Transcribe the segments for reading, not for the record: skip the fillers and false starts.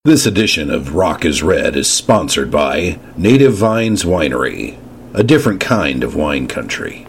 This edition of Rock is Red is sponsored by Native Vines Winery, a different kind of wine country.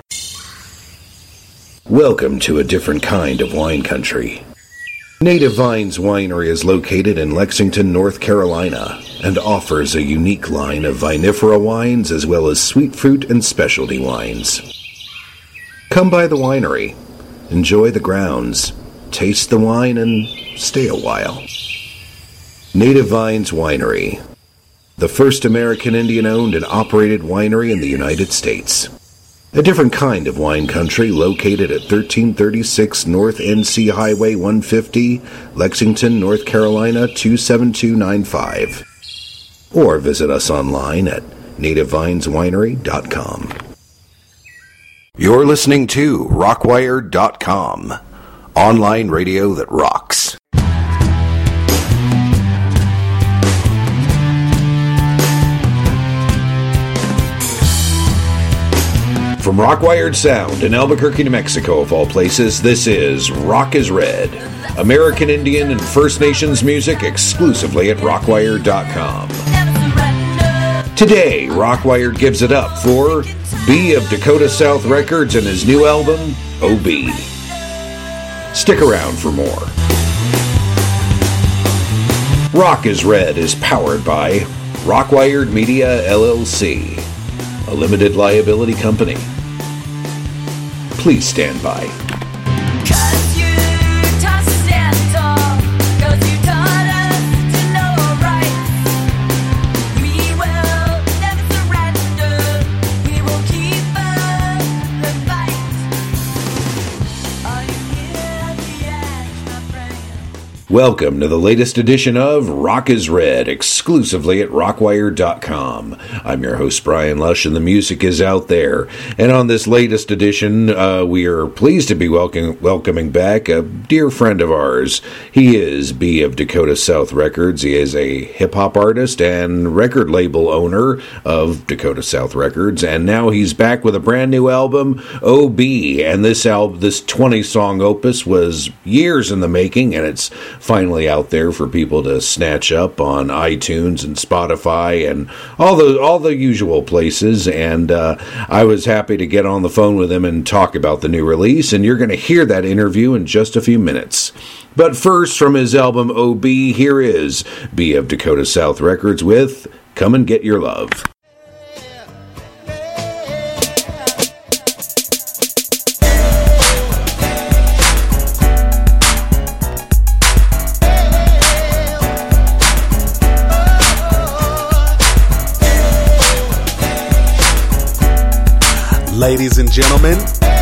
Welcome to a different kind of wine country. Native Vines Winery is located in Lexington, North Carolina, and offers a unique line of vinifera wines as well as sweet fruit and specialty wines. Come by the winery, enjoy the grounds, taste the wine, and stay a while. Native Vines Winery, the first American Indian-owned and operated winery in the United States. A different kind of wine country located at 1336 North NC Highway 150, Lexington, North Carolina 27295. Or visit us online at nativevineswinery.com. You're listening to Rockwire.com, online radio that rocks. From Rockwired Sound in Albuquerque, New Mexico, of all places, this is Rock is Red, American Indian and First Nations music exclusively at Rockwire.com. Today, Rockwired gives it up for B of Dakota South Records and his new album, OB. Stick around for more. Rock is Red is powered by Rockwired Media, LLC, a limited liability company. Please stand by. Welcome to the latest edition of Rock is Red, exclusively at Rockwire.com. I'm your host, Brian Lush, and the music is out there. And on this latest edition, we are pleased to be welcoming back a dear friend of ours. He is B of Dakota South Records. He is a hip-hop artist and record label owner of Dakota South Records. And now he's back with a brand new album, OB. And this 20-song opus was years in the making, and it's finally out there for people to snatch up on iTunes and Spotify and all the usual places. And I was happy to get on the phone with him and talk about the new release, and you're going to hear that interview in just a few minutes. But first, from his album OB, here is B of Dakota South Records with Come and Get Your Love. Ladies and gentlemen,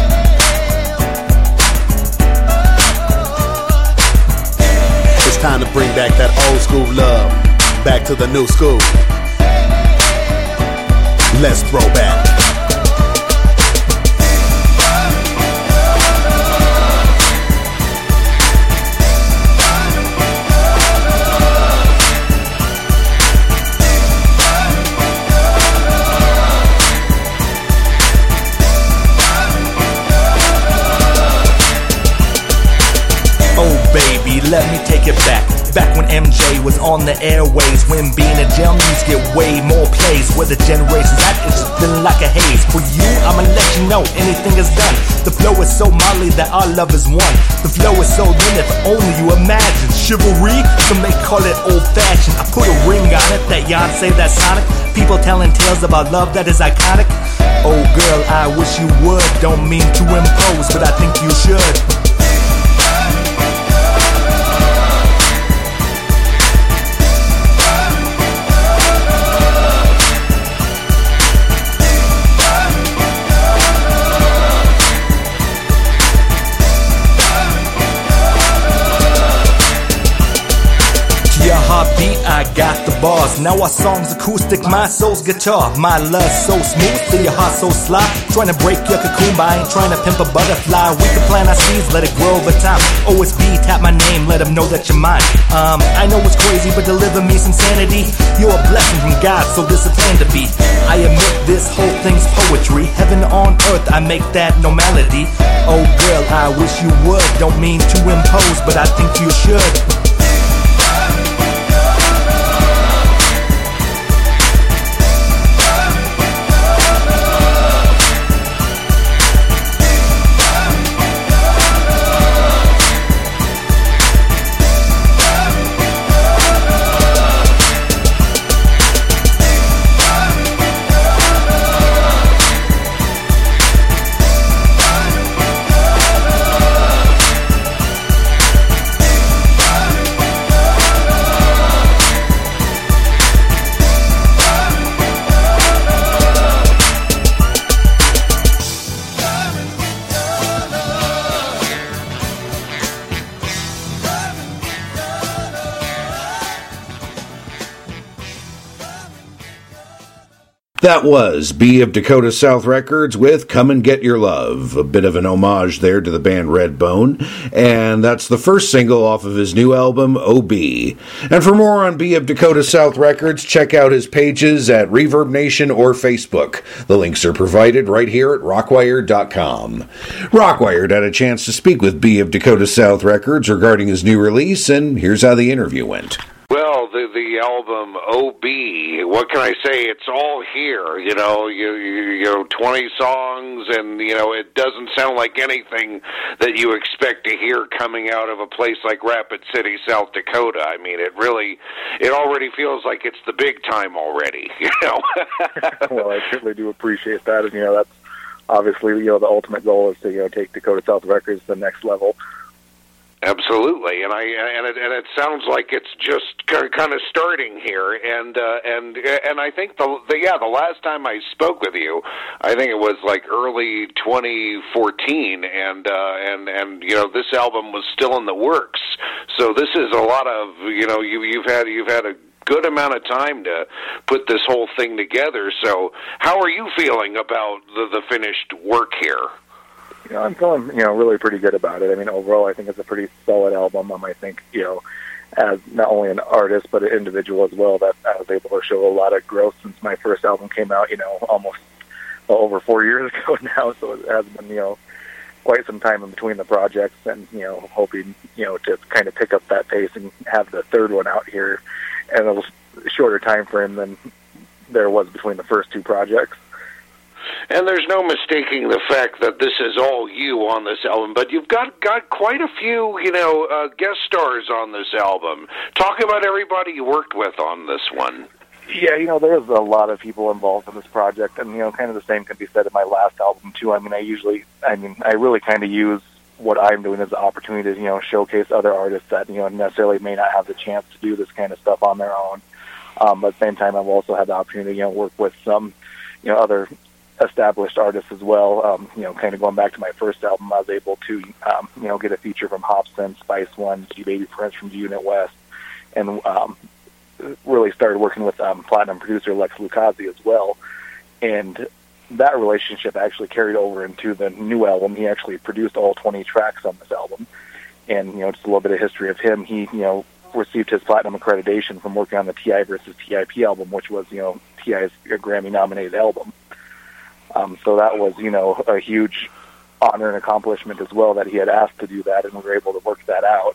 it's time to bring back that old school love, back to the new school. Let's throw back. Let me take it back when MJ was on the airways, when being a gem used to get way more plays. Where the generations at, it's just feeling like a haze. For you, I'ma let you know anything is done. The flow is so molly that our love is one. The flow is so thin if only you imagine. Chivalry, some may call it old-fashioned. I put a ring on it, that Beyonce, that Sonic. People telling tales about love that is iconic. Oh girl, I wish you would. Don't mean to impose, but I think you should. Beat, I got the bars. Now our song's acoustic, my soul's guitar. My love's so smooth, feel your heart so sly. Trying to break your cocoon, but I ain't trying to pimp a butterfly. We can plant our seeds, let it grow over time. OSB, tap my name, let them know that you're mine. I know it's crazy, but deliver me some sanity. You're a blessing from God, so disciplined to be. I admit this whole thing's poetry. Heaven on earth, I make that no melody. Oh girl, I wish you would. Don't mean to impose, but I think you should. That was B of Dakota South Records with Come and Get Your Love, a bit of an homage there to the band Redbone, and that's the first single off of his new album, OB. And for more on B of Dakota South Records, check out his pages at Reverb Nation or Facebook. The links are provided right here at Rockwired.com. Rockwired had a chance to speak with B of Dakota South Records regarding his new release, and here's how the interview went. Well, the album OB, what can I say? It's all here, you know, 20 songs, and, it doesn't sound like anything that you expect to hear coming out of a place like Rapid City, South Dakota. I mean, it already feels like it's the big time already, Well, I certainly do appreciate that, and, that's obviously, the ultimate goal is to, take Dakota South Records to the next level. Absolutely, and it sounds like it's just kind of starting here, and I think the last time I spoke with you, I think it was like early 2014, and this album was still in the works. So this is a lot of you've had a good amount of time to put this whole thing together. So how are you feeling about the finished work here? I'm feeling, really pretty good about it. I mean, overall, I think it's a pretty solid album. I think, as not only an artist, but an individual as well, that I was able to show a lot of growth since my first album came out, almost over 4 years ago now. So it has been, quite some time in between the projects, and, hoping, to kind of pick up that pace and have the third one out here in a shorter time frame than there was between the first two projects. And there's no mistaking the fact that this is all you on this album, but you've got quite a few, guest stars on this album. Talk about everybody you worked with on this one. Yeah, there's a lot of people involved in this project, and, kind of the same can be said of my last album, too. I really kind of use what I'm doing as an opportunity to, showcase other artists that, necessarily may not have the chance to do this kind of stuff on their own. But at the same time, I've also had the opportunity to, work with some, other established artists as well. Kind of going back to my first album, I was able to, get a feature from Hobson, Spice One, G Baby Prince from G Unit West, and really started working with platinum producer Lex Lucasi as well. And that relationship actually carried over into the new album. He actually produced all 20 tracks on this album. And, just a little bit of history of him. He, received his platinum accreditation from working on the T.I. versus TIP album, which was, T.I.'s Grammy-nominated album. So that was, a huge honor and accomplishment as well that he had asked to do that, and we were able to work that out.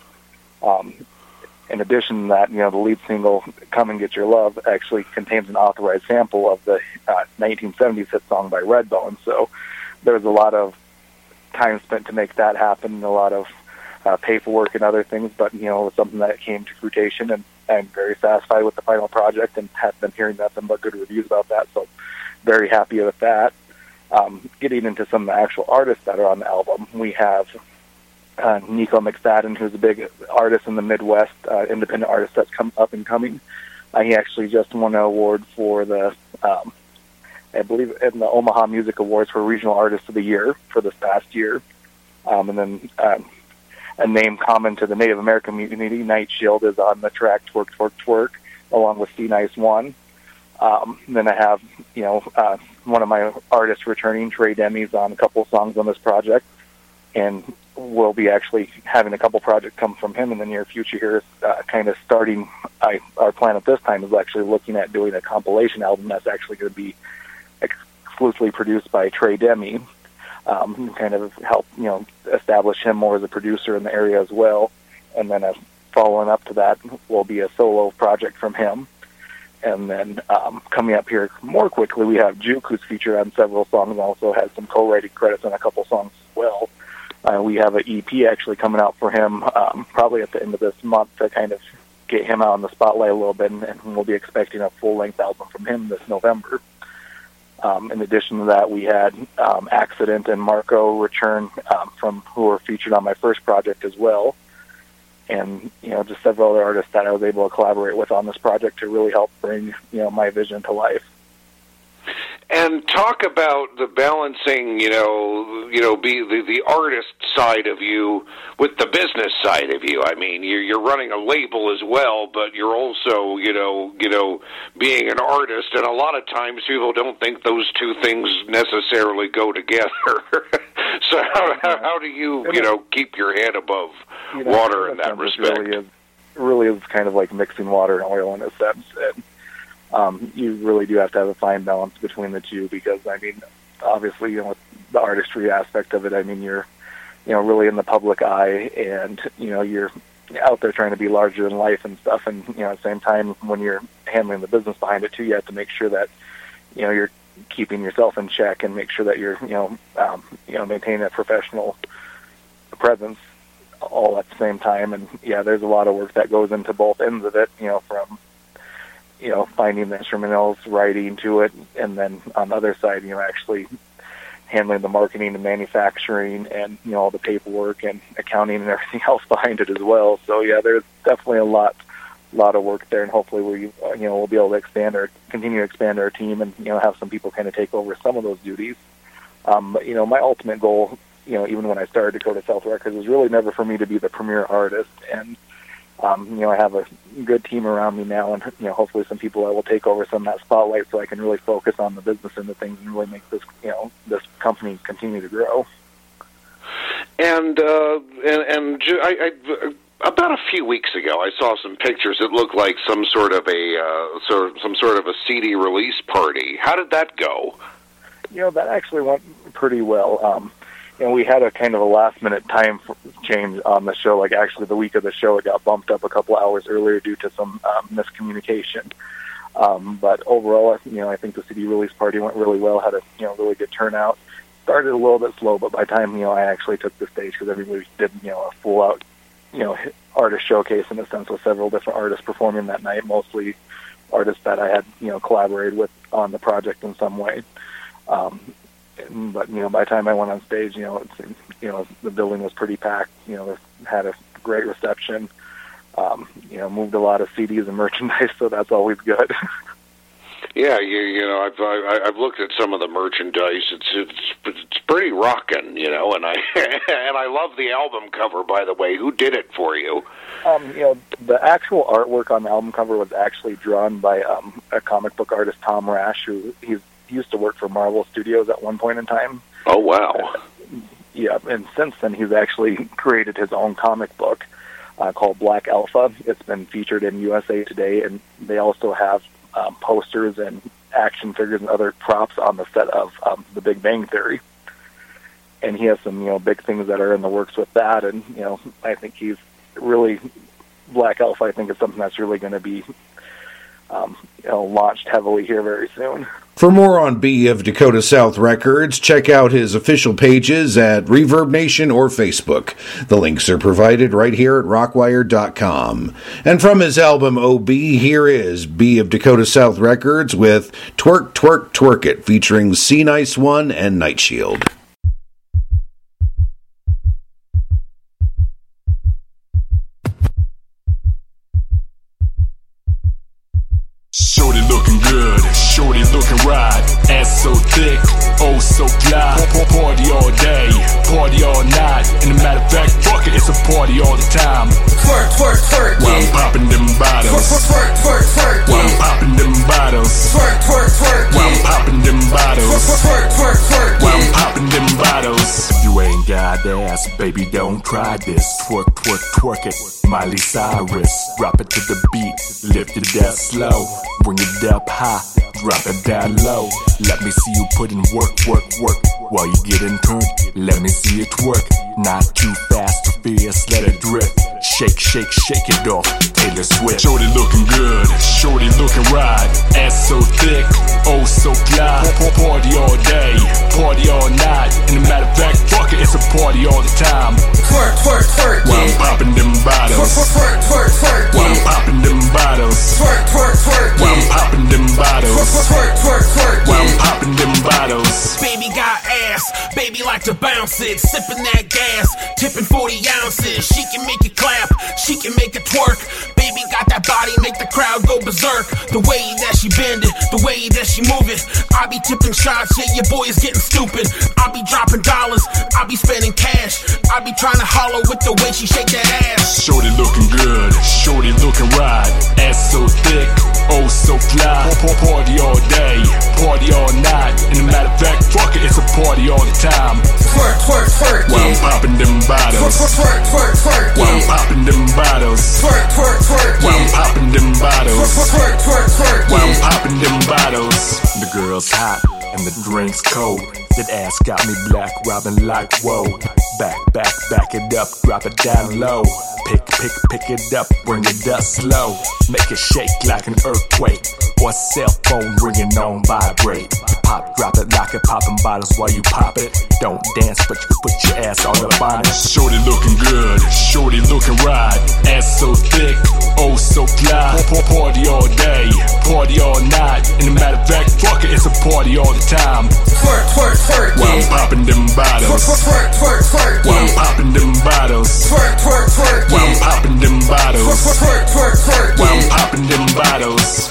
In addition to that, the lead single, Come and Get Your Love, actually contains an authorized sample of the 1970s hit song by Redbone. So there was a lot of time spent to make that happen, and a lot of paperwork and other things, but, it was something that came to fruition, and I'm very satisfied with the final project and have been hearing nothing but good reviews about that, so very happy with that. Getting into some of the actual artists that are on the album, we have Nico McFadden, who's a big artist in the Midwest, independent artist that's come up and coming. He actually just won an award for the, I believe, in the Omaha Music Awards for Regional Artist of the Year for this past year. And then a name common to the Native American community, Night Shield, is on the track Twerk, Twerk, Twerk, along with C Nice One. Then I have, one of my artists returning, Trey Demi's on a couple songs on this project, and we'll be actually having a couple projects come from him in the near future here, kind of starting. Our plan at this time is actually looking at doing a compilation album that's actually going to be exclusively produced by Trey Demi, kind of help, establish him more as a producer in the area as well. And then following up to that will be a solo project from him. And then coming up here more quickly, we have Juke, who's featured on several songs and also has some co-writing credits on a couple songs as well. We have an EP actually coming out for him probably at the end of this month to kind of get him out on the spotlight a little bit, and we'll be expecting a full-length album from him this November. In addition to that, we had Accident and Marco return from who were featured on my first project as well. And, just several other artists that I was able to collaborate with on this project to really help bring, my vision to life. And talk about the balancing, be the artist side of you with the business side of you. I mean, you're running a label as well, but you're also, being an artist. And a lot of times people don't think those two things necessarily go together. So how do you, keep your head above water in that respect? Really is kind of like mixing water and oil in a sense. And you really do have to have a fine balance between the two because, I mean, obviously, with the artistry aspect of it, I mean, you're, really in the public eye and, you're out there trying to be larger than life and stuff. And, at the same time, when you're handling the business behind it too, you have to make sure that, you're keeping yourself in check and make sure that you're, maintaining a professional presence all at the same time. And there's a lot of work that goes into both ends of it, from, finding the instrumentals, writing to it, and then on the other side, actually handling the marketing and manufacturing and, all the paperwork and accounting and everything else behind it as well. So there's definitely a lot of work there, and hopefully we'll be able to continue to expand our team and, have some people kind of take over some of those duties. My ultimate goal, even when I started Dakota South Records, was really never for me to be the premier artist. And, I have a good team around me now and, hopefully some people that will take over some of that spotlight so I can really focus on the business and the things and really make this, this company continue to grow. And about a few weeks ago, I saw some pictures that looked like some sort of a CD release party. How did that go? That actually went pretty well. We had a kind of a last-minute time change on the show. Like, actually, the week of the show, it got bumped up a couple hours earlier due to some miscommunication. But overall, I think the CD release party went really well, had a, really good turnout. Started a little bit slow, but by the time, I actually took the stage because everybody did, a full-out, artist showcase in a sense with several different artists performing that night, mostly artists that I had, collaborated with on the project in some way. But, by the time I went on stage, the building was pretty packed, had a great reception, moved a lot of CDs and merchandise, so that's always good. Yeah, I've looked at some of the merchandise. It's pretty rockin', and I love the album cover, by the way. Who did it for you? The actual artwork on the album cover was actually drawn by a comic book artist, Tom Rash, who he used to work for Marvel Studios at one point in time. Oh, wow. And since then he's actually created his own comic book called Black Alpha. It's been featured in USA Today, and they also have posters and action figures and other props on the set of The Big Bang Theory. And he has some, big things that are in the works with that, and, I think he's really, Black Alpha, I think, is something that's really going to be, launched heavily here very soon. For more on B of Dakota South Records, check out his official pages at Reverb Nation or Facebook. The links are provided right here at rockwire.com. And from his album OB, here is B of Dakota South Records with Twerk, Twerk, Twerk It, featuring C Nice One and Night Shield. Shorty looking good, shorty looking right, ass so thick, oh so fly. Party all day, party all night. And a matter of fact, fuck it, it's a party all the time. Twerk, twerk, twerk, while I'm popping them bottles. Twerk, twerk, twerk, while I'm popping them bottles. Twerk, twerk, twerk, while I'm popping them bottles. Twerk, twerk, twerk, while I'm popping them bottles. You ain't got ass, baby, don't try this. Twerk, twerk, twerk it, Miley Cyrus. Drop it to the beat, lift it down slow. Bring it up high, drop it down low. Let me see you put in work, work, work. While you getting turned, let me see it work. Not too fast, too fierce, let it drip. Shake, shake, shake it off, Taylor Swift. Shorty looking good, shorty looking right. Ass so thick, oh so fly. Party all day, party all night. And a matter of fact, fuck it, it's a party all the time. Twerk, twerk, twerk, while I'm popping them bottles. Twerk, twerk, twerk, while I'm popping them bottles. Twerk, twerk, twerk, while I'm popping them bottles. Twerk, twerk, twerk, while I'm popping them bottles. Baby got ass, baby like to bounce it. Sipping that gas, tipping 40 ounces. She can make it clap, she can make it twerk. Baby got that body make the crowd go berserk. The way that she bend it, the way that she move it. I be tipping shots, yeah, your boy is getting stupid. I be dropping dollars, I be spending cash. I be trying to holler with the way she shake that ass. Shorty looking good, shorty looking right. Ass so thick, oh so fly. Party all day, party all night. And a matter of fact, fuck it, it's a party all the time. Twerk, twerk, twerk, yeah. While I'm popping them bottles. Twerk, twerk, twerk, yeah. While I'm popping them bottles. Twerk, twerk, twerk, yeah. While I'm popping them bottles. Twerk, twerk, twerk, yeah. While I'm popping them bottles. The girl's hot and the drink's cold. That ass got me black, robbing like whoa. Back it up, drop it down low. Pick it up, bring it up slow. Make it shake like an earthquake, or cell phone ringing on vibrate. Pop, drop it like it, popping bottles while you pop it. Don't dance, but you can put your ass all up on it. Shorty looking good, shorty looking right. Ass so thick, oh so fly. Party all day, party all night. And a matter of fact, fuck it, it's a party all the time. Twerk, twerk, twerk, yeah. While I'm popping them bottles. Twerk, twerk, twerk, yeah. While I'm popping them bottles. Twerk, twerk, twerk, yeah. While I'm popping them bottles. Twerk, twerk, twerk, yeah. While I'm popping them bottles.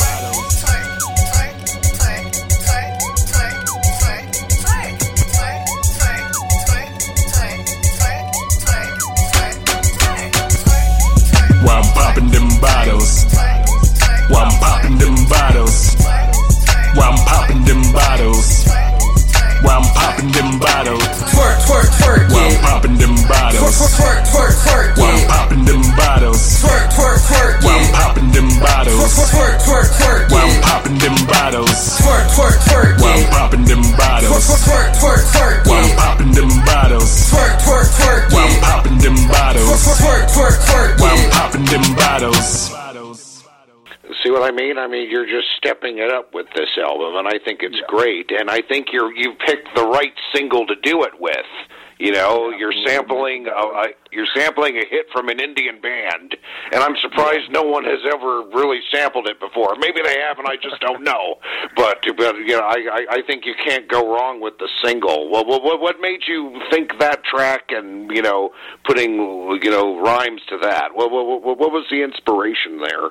While I'm popping them bottles. While I'm popping them bottles. While I'm popping them bottles. While I'm popping them bottles. Twerk, twerk, twerk, yeah. While I'm popping them bottles. Twerk, twerk, twerk, yeah. While I'm popping them bottles. Twerk, twerk, twerk, yeah. While I'm popping them bottles. Twerk, twerk, twerk, While yeah. I'm popping them bottles. Twerk, twerk, twerk, While I'm yeah. popping them bottles. Twerk, twerk, twerk, While I'm yeah. popping them bottles. Twerk, twerk, twerk, While I'm yeah. popping them bottles. Twerk, twerk, twerk, While I'm yeah. popping them bottles. See what I mean? I mean, you're just stepping it up with this album, and I think it's great. And I think you've picked the right single to do it with. You know, you're sampling a hit from an Indian band, and I'm surprised no one has ever really sampled it before. Maybe they have, and I just don't know. But you know, I think you can't go wrong with the single. Well, what made you think that track, and putting rhymes to that? What was the inspiration there?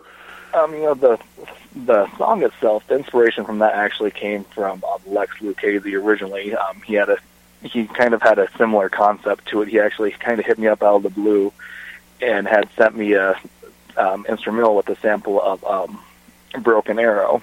The song itself, the inspiration from that actually came from Lex Lucchese originally. He kind of had a similar concept to it. He actually kind of hit me up out of the blue and had sent me a instrumental with a sample of Broken Arrow.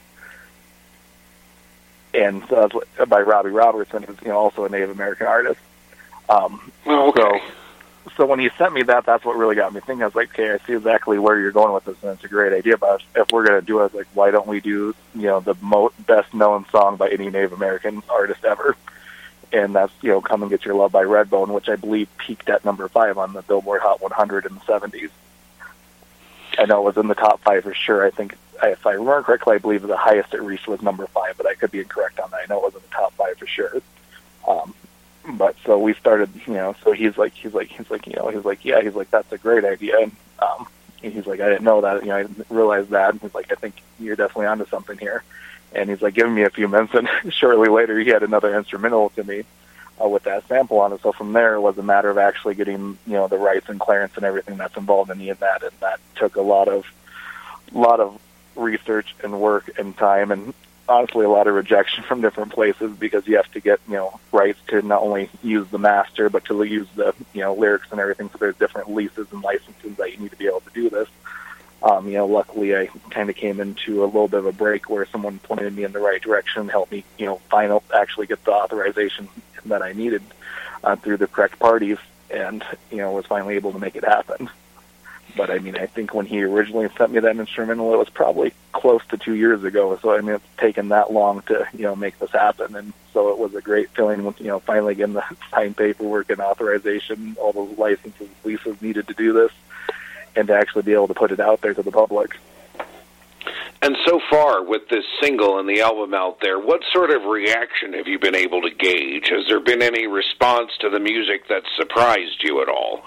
And so that's by Robbie Robertson, who's also a Native American artist. Okay. So when he sent me that, that's what really got me thinking. I was like, okay, I see exactly where you're going with this, and it's a great idea. But if we're going to do it, like, why don't we do, the best-known song by any Native American artist ever? And that's, Come and Get Your Love by Redbone, which I believe peaked at number 5 on the Billboard Hot 100 in the 70s. I know it was in the top 5 for sure. I think, if I remember correctly, I believe the highest it reached was number 5, but I could be incorrect on that. I know it was in the top 5 for sure. But so we started, so he's like, yeah, that's a great idea. And he's like, I didn't know that, I didn't realize that. And he's like, I think you're definitely onto something here. And he's like, giving me a few minutes, and shortly later he had another instrumental to me with that sample on it. So from there it was a matter of actually getting, the rights and clearance and everything that's involved in that. And that took a lot of research and work and time, and honestly a lot of rejection from different places, because you have to get rights to not only use the master but to use the lyrics and everything. So there's different leases and licenses that you need to be able to do this. Luckily I kind of came into a little bit of a break where someone pointed me in the right direction, helped me actually get the authorization that I needed through the correct parties, and was finally able to make it happen. But I think when he originally sent me that instrumental, it was probably close to 2 years ago. So it's taken that long to make this happen, and so it was a great feeling when finally getting the signed paperwork and authorization, all those licenses, leases needed to do this, and to actually be able to put it out there to the public. And so far, with this single and the album out there, what sort of reaction have you been able to gauge? Has there been any response to the music that surprised you at all?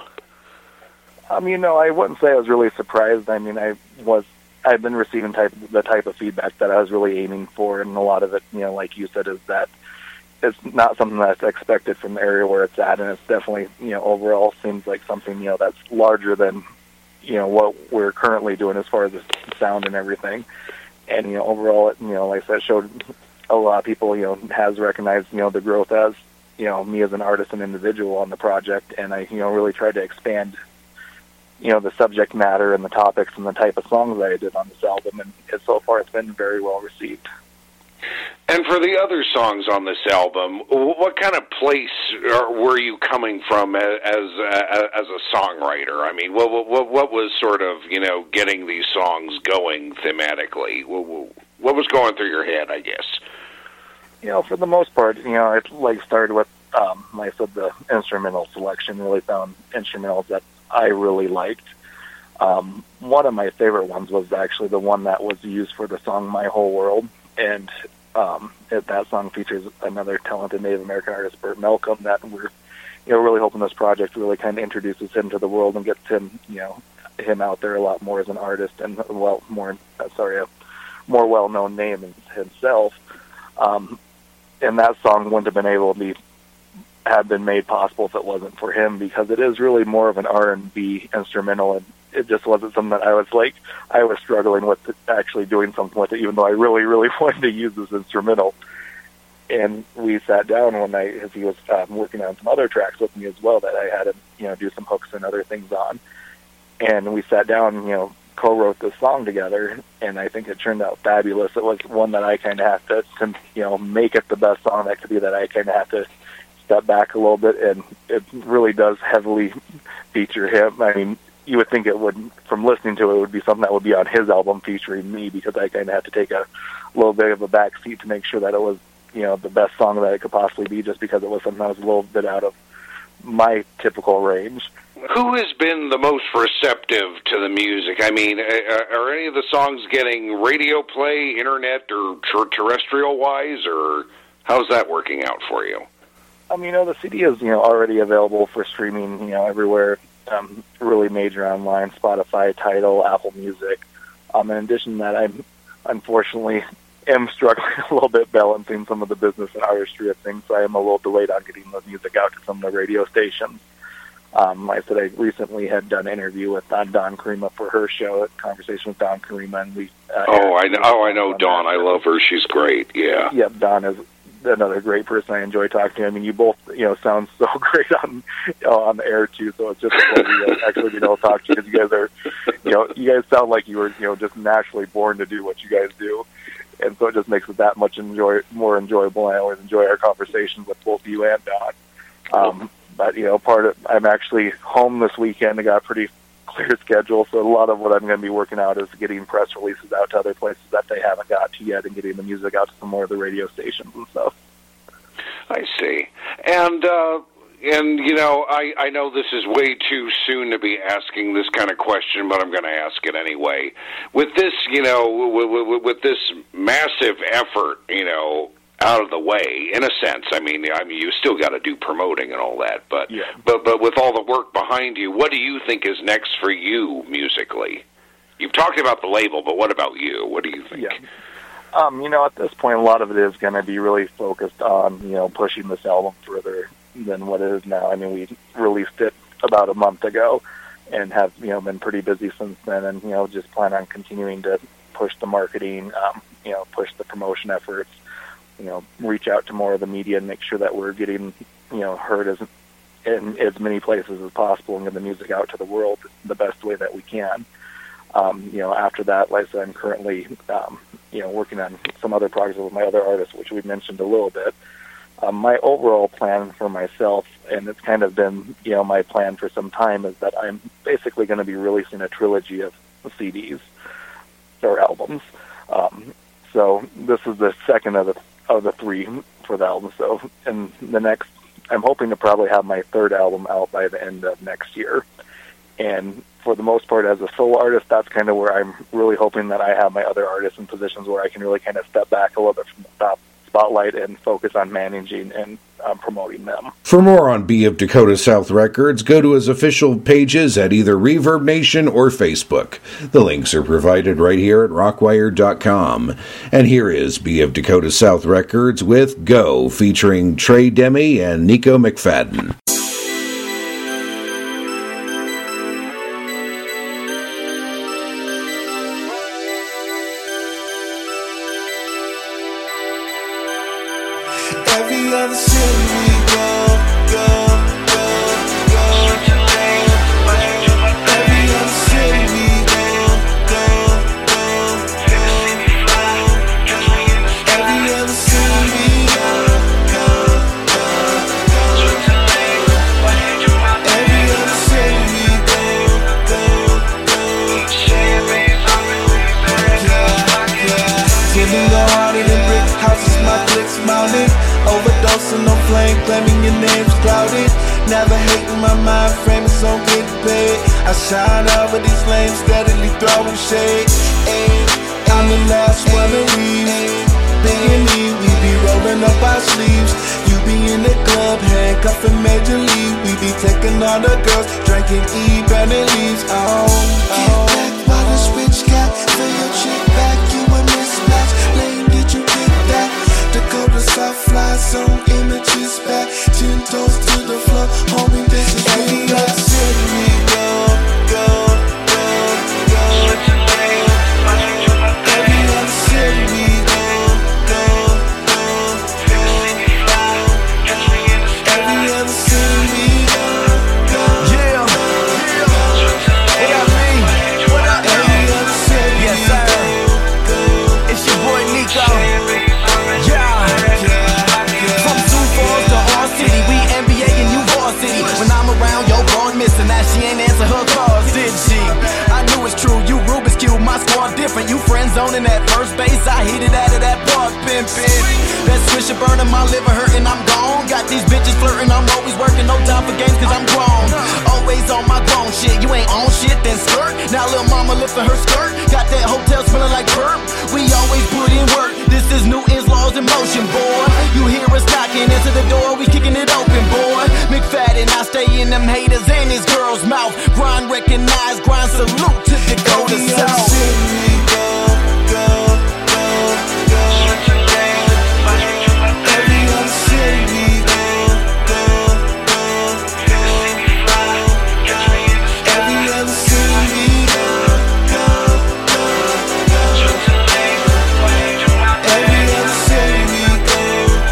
I wouldn't say I was really surprised. I've been receiving the type of feedback that I was really aiming for, and a lot of it, like you said, is that it's not something that's expected from the area where it's at, and it's definitely, overall seems like something, that's larger than what we're currently doing as far as the sound and everything. And, overall, like I said, showed a lot of people, has recognized, the growth as, me as an artist and individual on the project. And I, really tried to expand, the subject matter and the topics and the type of songs that I did on this album. And so far it's been very well received. And for the other songs on this album, what kind of place were you coming from as a songwriter? I mean, what was sort of, getting these songs going thematically? What was going through your head, I guess? For the most part, it started with, like I said, the instrumental selection. Really found instrumentals that I really liked. One of my favorite ones was actually the one that was used for the song "My Whole World," and that song features another talented Native American artist, Burt Malcolm. That we're, really hoping this project really kind of introduces him to the world and gets him, him out there a lot more as an artist and a more well-known name himself. And that song wouldn't have been able to have been made possible if it wasn't for him, because it is really more of an R&B instrumental, and it just wasn't something that I was struggling with actually doing something with it, even though I really, really wanted to use this instrumental. And we sat down one night as he was working on some other tracks with me as well that I had to, do some hooks and other things on. And we sat down, co-wrote this song together, and I think it turned out fabulous. It was one that I kind of have to, make it the best song that could be, that I kind of have to step back a little bit, and it really does heavily feature him. I mean, you would think it would, from listening to it, would be something that would be on his album featuring me, because I kind of had to take a little bit of a back seat to make sure that it was, the best song that it could possibly be, just because it was something that was a little bit out of my typical range. Who has been the most receptive to the music? I mean, are any of the songs getting radio play, internet, or terrestrial-wise, or how's that working out for you? The CD is, already available for streaming, everywhere, really major online, Spotify, Tidal, Apple Music. In addition to that, I unfortunately am struggling a little bit balancing some of the business and artistry of things, so I am a little delayed on getting the music out to some of the radio stations. I said I recently had done an interview with Dawn Karima for her show, Conversation with Dawn Karima, and we. I know Dawn. I love her. She's great. Yeah. Yep, Dawn is another great person I enjoy talking to. I mean, you both, sound so great on the air too. So it's just a pleasure to actually be able to talk to you, because you guys are, you guys sound like you were, just naturally born to do what you guys do, and so it just makes it that much more enjoyable. I always enjoy our conversations with both you and Dawn. But, I'm actually home this weekend. I got a pretty clear schedule, so a lot of what I'm going to be working out is getting press releases out to other places that they haven't got to yet, and getting the music out to some more of the radio stations and stuff. I see. And I know this is way too soon to be asking this kind of question, but I'm going to ask it anyway. With this, with this massive effort, out of the way, in a sense. I mean, you still got to do promoting and all that, but with all the work behind you, what do you think is next for you musically? You've talked about the label, but what about you? What do you think? Yeah. At this point, a lot of it is going to be really focused on, pushing this album further than what it is now. I mean, we released it about a month ago and have, been pretty busy since then, and, just plan on continuing to push the marketing, push the promotion efforts, reach out to more of the media and make sure that we're getting, heard in as many places as possible, and get the music out to the world the best way that we can. After that, like I said, I'm currently, working on some other projects with my other artists, which we mentioned a little bit. My overall plan for myself, and it's kind of been, my plan for some time, is that I'm basically going to be releasing a trilogy of CDs or albums. So this is the second of the three for the album. So in the next, I'm hoping to probably have my third album out by the end of next year. And for the most part, as a solo artist, that's kind of where I'm really hoping that I have my other artists in positions where I can really kind of step back a little bit from the spotlight and focus on managing and promoting them. For more on B of Dakota South Records, go to his official pages at either Reverb Nation or Facebook. The links are provided right here at rockwire.com. And here is B of Dakota South Records with Go, featuring Trey Demi and Nico McFadden. Every other city we go. Every other city we go. Every other city we go. Every other city we go. Giving your harder than brick houses, my clicks mounted. Overdosing on flame, claiming your name's clouded. Never hating my mind frame, it's on get paid. I shine over these lanes, steadily throwing shade. I'm the last one to leave. Big and E, we be rolling up our sleeves. You be in the club, handcuffing Major League. We be taking all the girls, drinking E, burning leaves. Get back by the switch cat, fill your chick back, you a mismatch. Lane, did you get that? Dakota South fly zone, images back. 10 toes to the floor, homie, this is every other city we go. Every other city we go. Every other city we go. Yeah. What up, me? What up, Every other city Yes, we sir. go. It's your boy Nico. Yeah. From Sioux Falls to our city, we NBA and you varsity. When I'm around, your broad missing. Now she ain't answer her calls, did she? I knew it's true. You Rubik's Cube, my squad different. You friend zoning at first base. I hit it out of that park pimpin'. That swisher burning, my liver hurting. I'm gone. Got these bitches flirting. I'm always working. No time for games 'cause I'm grown. Always on my grown shit. You ain't on shit, then skirt. Now little mama lifting her skirt. Got that hotel smelling like burp. We always put in work. This is New Ends Laws in motion, boy. You hear us knocking into the door, we kicking it open, boy. McFadden, I stay in them haters and his girl's mouth. Grind, recognize, grind, salute to Dakota Every other South. city we go. Every other city we go. Every other city we go. Every other city we go.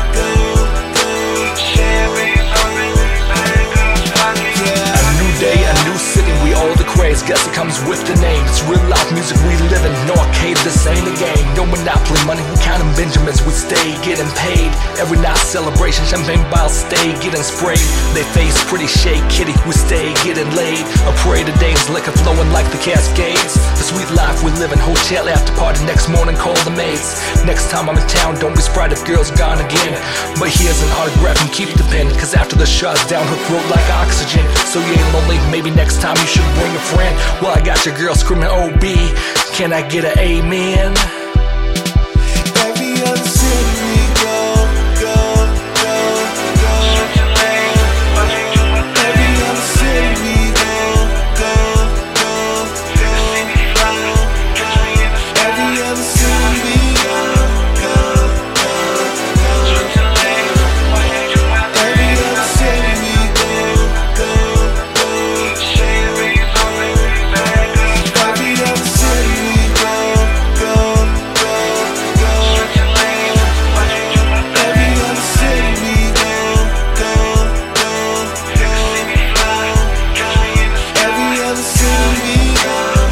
A new day, a new city, we all the craze. Guess it comes with the name. It's real life music we live in. No arcade, this ain't a game. No monopoly money, we counting Benjamins. We stay getting paid. Every night celebration, champagne bottles stay getting sprayed. They face pretty shake, kitty, we stay getting laid. A parade of days, liquor flowing like the Cascades. The sweet life we live in, hotel after party. Next morning, call the maids. Next time I'm in town, don't be surprised if girls gone again. But here's an autograph and keep the pen, 'cause after the shot's down her throat like oxygen. So you ain't lonely, maybe next time you should bring a friend. Well, I got your girl screaming OB, can I get an amen? Every other city we go. Every other city we go. Every other city we go. Every other city we go. Every other city we go. Every other city we go. Every other city we go.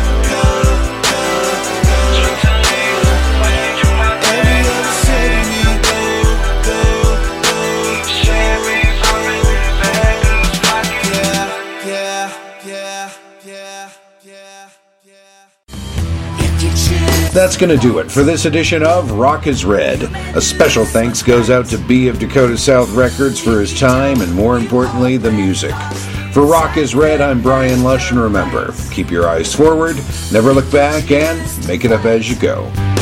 Every other city we go. That's going to do it for this edition of Rock is Red. A special thanks goes out to B of Dakota South Records for his time and, more importantly, the music. For Rock is Red, I'm Brian Lush, and remember, keep your eyes forward, never look back, and make it up as you go.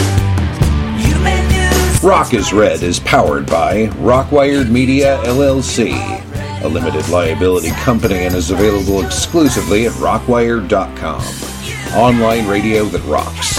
Rock is Red is powered by Rockwired Media, LLC, a limited liability company, and is available exclusively at rockwired.com. Online radio that rocks.